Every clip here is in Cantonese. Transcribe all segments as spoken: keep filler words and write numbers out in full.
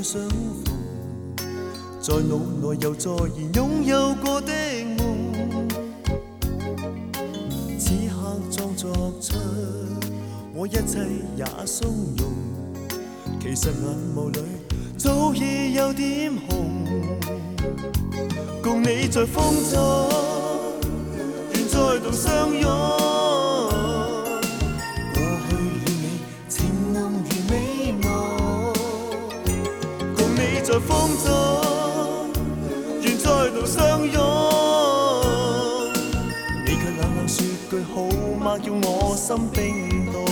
相逢，在脑内又再现拥有过的梦，此刻裝作出我一切也鬆容，其實眼眸裏早已有點紅，共你在風中願再度相擁。在風中，願再度相擁。你卻冷冷說句好嗎，叫我心冰凍。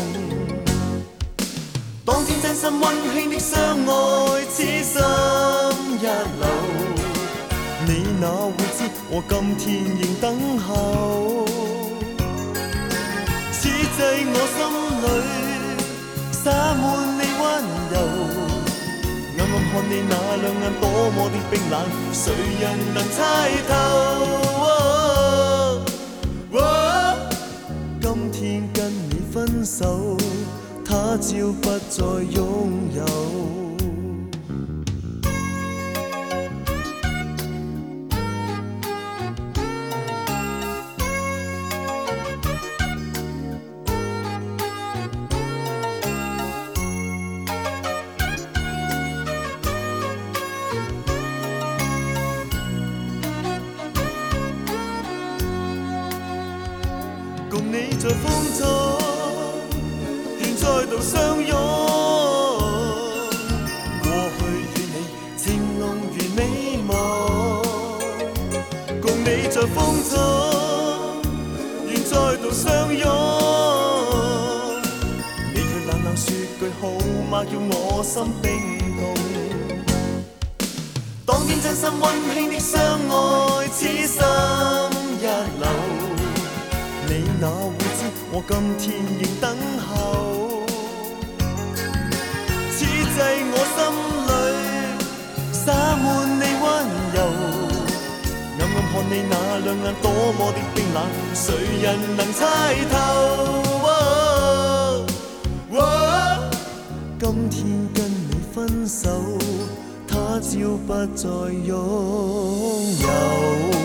當天真心溫馨的相愛，此心一流。你哪會知我今天仍等候？此際我心裏灑滿你溫柔。暗暗看你那兩眼多麼的冰冷，誰人能猜透？哦哦、今天跟你分手，他朝不再擁有。共你在風中，願再度相擁。過去與你情濃如美夢，共你在風中，願再度相擁。你卻冷冷說句好嗎，叫我心冰凍。當天真心溫馨的相愛，此心一流。你哪會知我今天仍等候？此際我心裏灑滿你溫柔，暗暗看你那兩眼多麼的冰冷，誰人能猜透？哦哦、今天跟你分手，他朝不再擁有。